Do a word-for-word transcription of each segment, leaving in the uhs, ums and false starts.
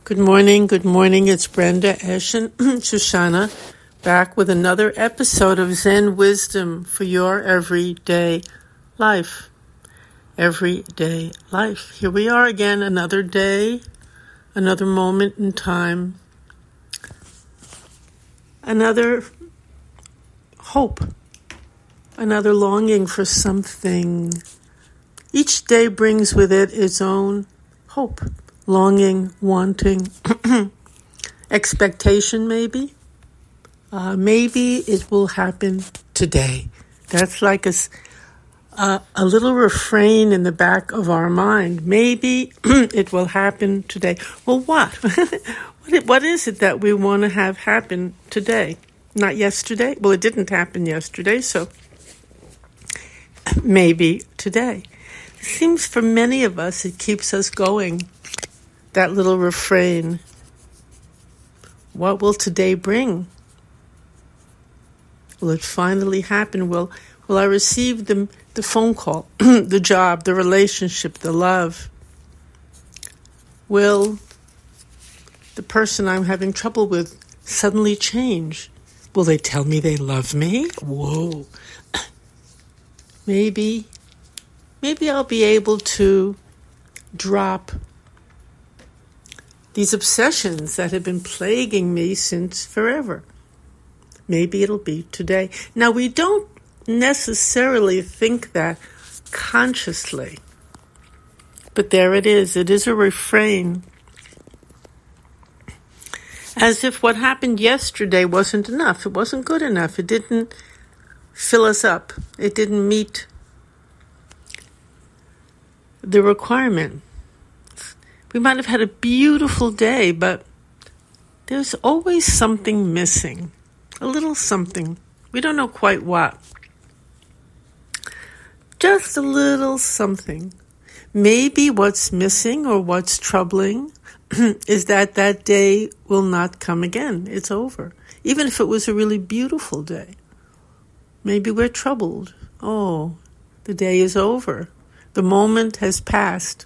Good morning, good morning. It's Brenda, Esh, and Shoshana back with another episode of Zen Wisdom for your everyday life. Everyday life. Here we are again, another day, another moment in time, another hope, another longing for something. Each day brings with it its own hope. Longing, wanting, expectation maybe. Uh, maybe it will happen today. That's like a, uh, a little refrain in the back of our mind. Maybe it will happen today. Well, what? what, what is it that we want to have happen today? Not yesterday? Well, it didn't happen yesterday, so maybe today. It seems for many of us it keeps us going. That little refrain. What will today bring? Will it finally happen? Will will I receive the, the phone call, the job, the relationship, the love? Will the person I'm having trouble with suddenly change? Will they tell me they love me? Whoa. Maybe, maybe I'll be able to drop these obsessions that have been plaguing me since forever. Maybe it'll be today. Now, we don't necessarily think that consciously, but there it is. It is a refrain. As if what happened yesterday wasn't enough. It wasn't good enough. It didn't fill us up. It didn't meet the requirement. We might have had a beautiful day, but there's always something missing. A little something. We don't know quite what. Just a little something. Maybe what's missing or what's troubling is that that day will not come again. It's over. Even if it was a really beautiful day. Maybe we're troubled. Oh, the day is over. The moment has passed.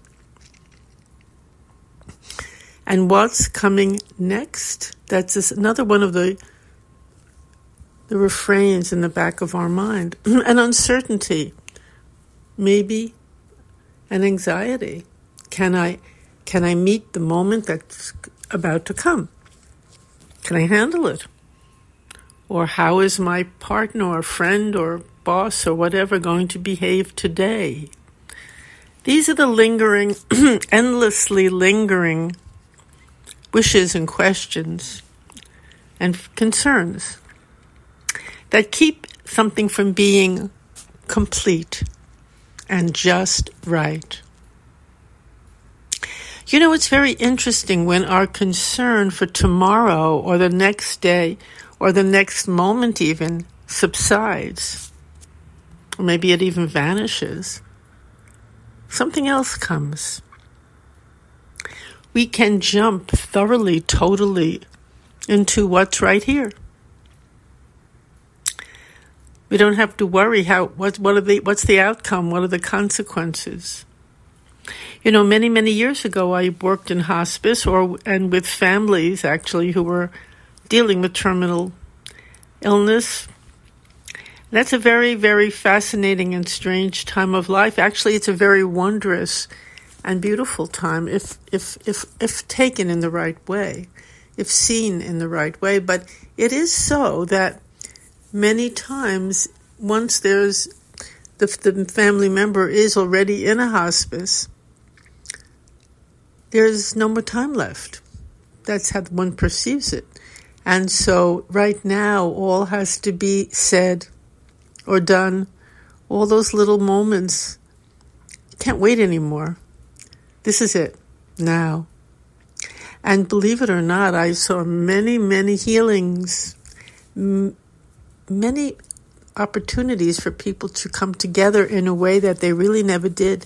And what's coming next? That's another one of the the refrains in the back of our mind. An uncertainty, maybe an anxiety. Can I, can I meet the moment that's about to come? Can I handle it? Or how is my partner or friend or boss or whatever going to behave today? These are the lingering, endlessly lingering wishes and questions and concerns that keep something from being complete and just right. You know, it's very interesting when our concern for tomorrow or the next day or the next moment even subsides, or maybe it even vanishes. Something else comes. We can jump thoroughly, totally into what's right here. We don't have to worry how what what are the what's the outcome, what are the consequences. You know, many, many years ago I worked in hospice or and with families actually who were dealing with terminal illness. That's a very, very fascinating and strange time of life. Actually, it's a very wondrous and beautiful time if if if if taken in the right way, if seen in the right way. But it is so that many times once there's the, the family member is already in a hospice, there's no more time left. That's how one perceives it. And so right now all has to be said or done. All those little moments can't wait anymore. This is it, now. And believe it or not, I saw many, many healings, m- many opportunities for people to come together in a way that they really never did.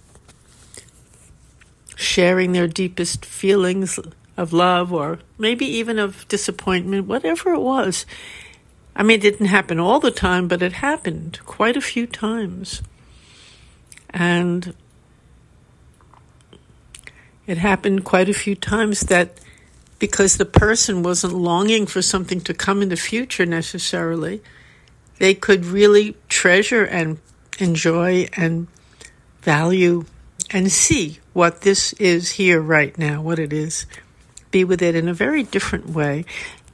Sharing their deepest feelings of love or maybe even of disappointment, whatever it was. I mean, it didn't happen all the time, but it happened quite a few times. And It happened quite a few times that because the person wasn't longing for something to come in the future necessarily, they could really treasure and enjoy and value and see what this is here right now, what it is. Be with it in a very different way.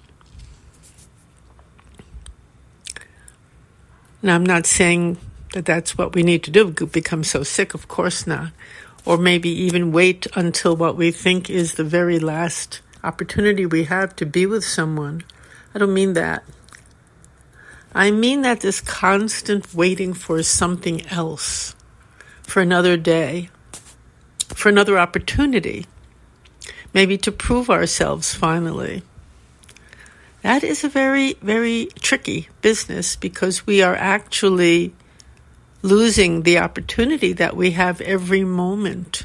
Now, I'm not saying that that's what we need to do, become so sick, of course not. Or maybe even wait until what we think is the very last opportunity we have to be with someone. I don't mean that. I mean that this constant waiting for something else, for another day, for another opportunity, maybe to prove ourselves finally. That is a very, very tricky business because we are actually losing the opportunity that we have every moment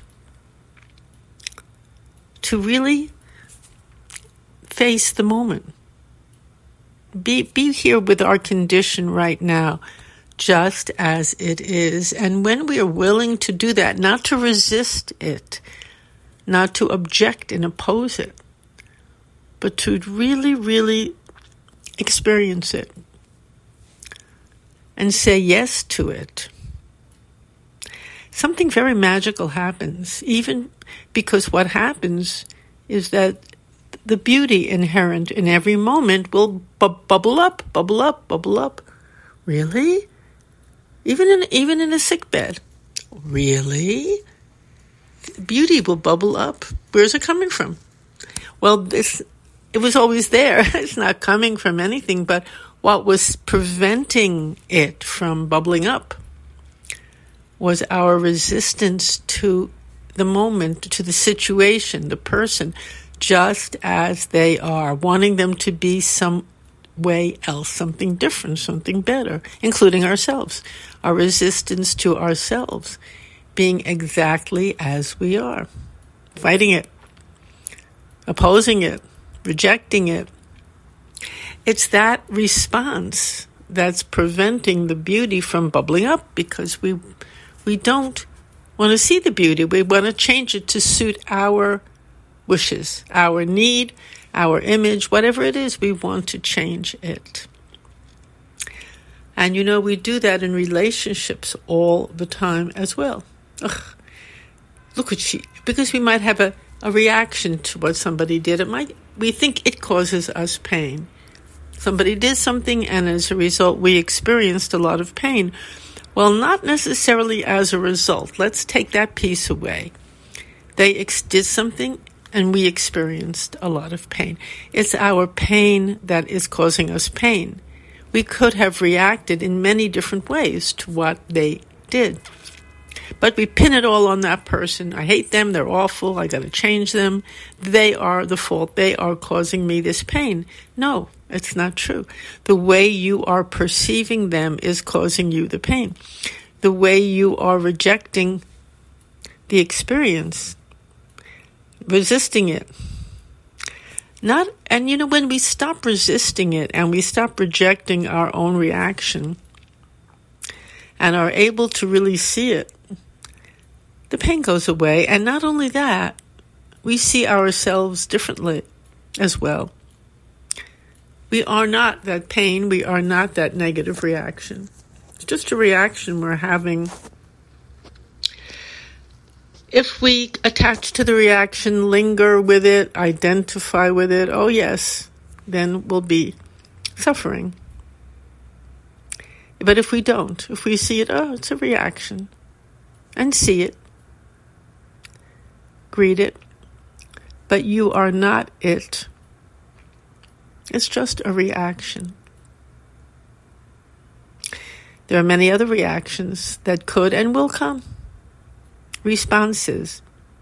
to really face the moment. Be, be here with our condition right now, just as it is. And when we are willing to do that, not to resist it, not to object and oppose it, but to really, really experience it and say yes to it, something very magical happens, even because what happens is that the beauty inherent in every moment will bu- bubble up, bubble up, bubble up. Really? Even in even in a sick bed? Really? Beauty will bubble up. Where's it coming from? Well, this it was always there. It's not coming from anything, but what was preventing it from bubbling up was our resistance to the moment, to the situation, the person, just as they are, wanting them to be some way else, something different, something better, including ourselves, our resistance to ourselves, being exactly as we are, fighting it, opposing it, rejecting it. It's that response that's preventing the beauty from bubbling up because we we don't want to see the beauty. We want to change it to suit our wishes, our need, our image, whatever it is, we want to change it. And you know, we do that in relationships all the time as well. Ugh, look what she, because we might have a, a reaction to what somebody did. It might, we think it causes us pain. Somebody did something, and as a result, we experienced a lot of pain. Well, not necessarily as a result. Let's take that piece away. They ex- did something, and we experienced a lot of pain. It's our pain that is causing us pain. We could have reacted in many different ways to what they did. But we pin it all on that person. I hate them. They're awful. I got to change them. They are the fault. They are causing me this pain. No, it's not true. The way you are perceiving them is causing you the pain. The way you are rejecting the experience, resisting it. Not, and you know, when we stop resisting it and we stop rejecting our own reaction and are able to really see it, the pain goes away. And not only that, we see ourselves differently as well. We are not that pain. We are not that negative reaction. It's just a reaction we're having. If we attach to the reaction, linger with it, identify with it, oh yes, then we'll be suffering. But if we don't, if we see it, oh, it's a reaction, and see it, greet it, but you are not it. It's just a reaction. There are many other reactions that could and will come. Responses.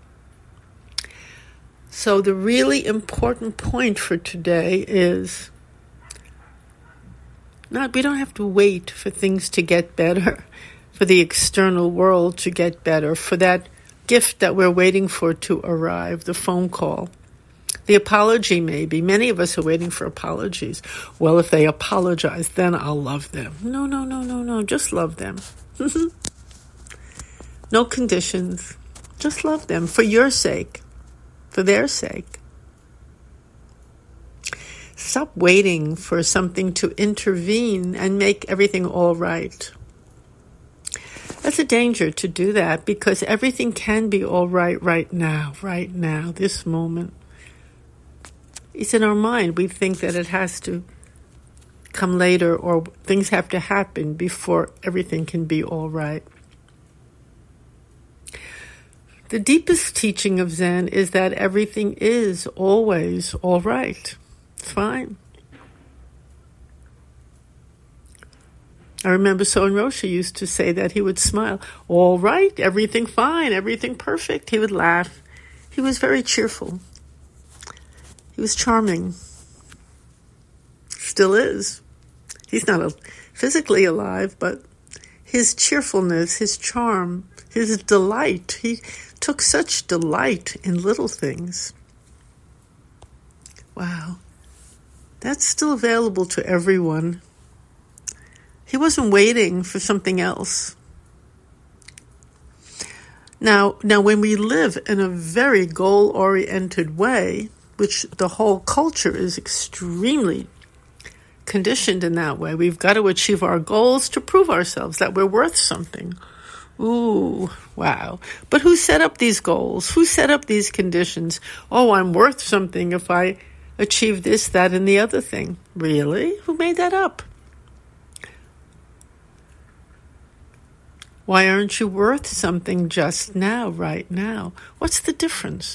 So the really important point for today is not, we don't have to wait for things to get better, for the external world to get better, for that gift that we're waiting for to arrive, the phone call, the apology maybe. Many of us are waiting for apologies. Well, if they apologize, then I'll love them. No, no, no, no, no. Just love them. No conditions. Just love them for your sake. for their sake. Stop waiting for something to intervene and make everything all right. That's a danger to do that, because everything can be all right right now, right now, this moment. It's in our mind. We think that it has to come later, or things have to happen before everything can be all right. The deepest teaching of Zen is that everything is always all right. It's fine. I remember Soen Roshi used to say that he would smile. All right, everything fine, everything perfect. He would laugh. He was very cheerful. He was charming. Still is. He's not a, physically alive, but his cheerfulness, his charm, his delight, he took such delight in little things. Wow. That's still available to everyone. He wasn't waiting for something else. Now, now, when we live in a very goal-oriented way, which the whole culture is extremely conditioned in that way, we've got to achieve our goals to prove ourselves that we're worth something. Ooh, wow. But who set up these goals? Who set up these conditions? Oh, I'm worth something if I achieve this, that, and the other thing. Really? Who made that up? Why aren't you worth something just now, right now? What's the difference?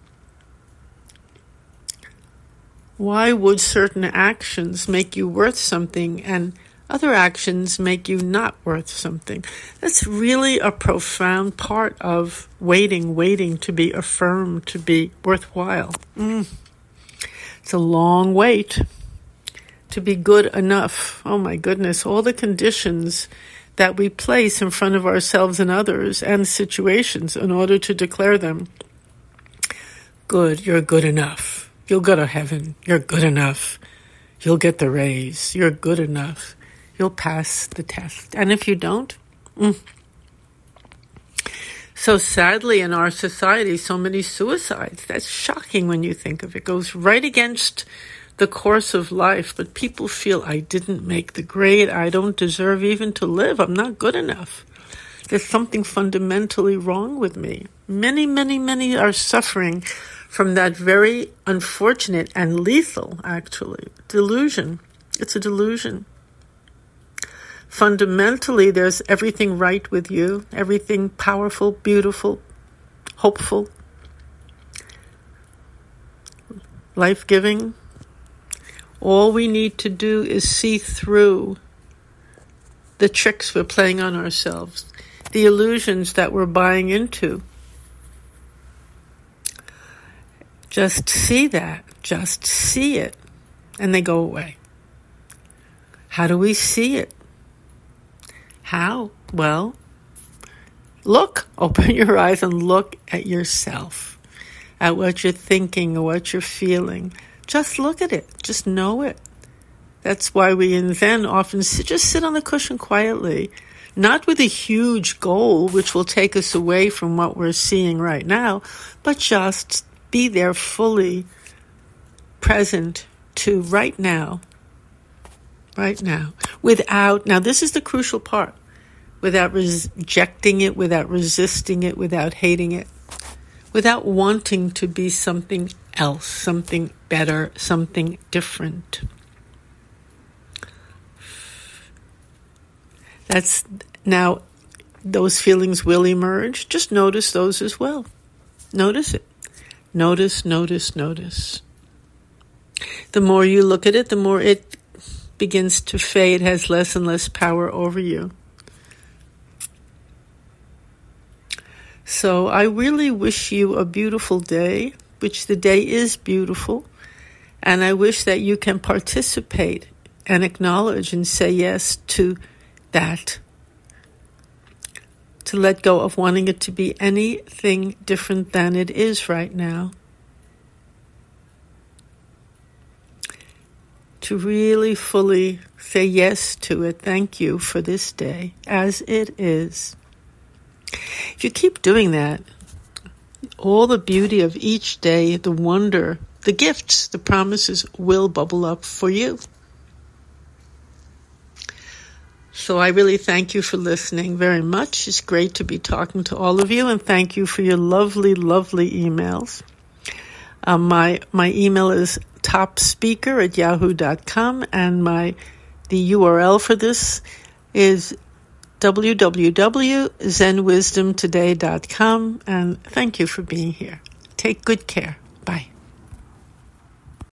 Why would certain actions make you worth something and other actions make you not worth something? That's really a profound part of waiting, waiting to be affirmed, to be worthwhile. Mm. It's a long wait to be good enough. Oh my goodness, all the conditions that we place in front of ourselves and others and situations in order to declare them good. You're good enough. You'll go to heaven. You're good enough. You'll get the raise. You're good enough. You'll pass the test. And if you don't, mm. So sadly in our society, so many suicides. That's shocking when you think of it. It goes right against the course of life, but people feel I didn't make the grade. I don't deserve even to live. I'm not good enough. There's something fundamentally wrong with me. Many, many, many are suffering from that very unfortunate and lethal, actually, delusion. It's a delusion. Fundamentally, there's everything right with you, everything powerful, beautiful, hopeful, life-giving. All we need to do is see through the tricks we're playing on ourselves, the illusions that we're buying into. Just see that. Just see it. And they go away. How do we see it? How? Well, look. Open your eyes and look at yourself, at what you're thinking or what you're feeling. Just look at it. Just know it. That's why we in Zen often sit, just sit on the cushion quietly, not with a huge goal which will take us away from what we're seeing right now, but just be there fully present to right now. Right now. Without, now this is the crucial part, without rejecting it, without resisting it, without hating it, without wanting to be something else, something better, something different. That's, now, those feelings will emerge. Just notice those as well. Notice it. Notice, notice, notice. The more you look at it, the more it begins to fade, has less and less power over you. So I really wish you a beautiful day, which the day is beautiful, and I wish that you can participate and acknowledge and say yes to that, to let go of wanting it to be anything different than it is right now. To really fully say yes to it. Thank you for this day as it is. If you keep doing that, all the beauty of each day, the wonder, the gifts, the promises will bubble up for you. So I really thank you for listening very much. It's great to be talking to all of you, and thank you for your lovely, lovely emails. Um, my my email is topspeaker at yahoo dot com, and my the U R L for this is w w w dot zen wisdom today dot com, and thank you for being here. Take good care.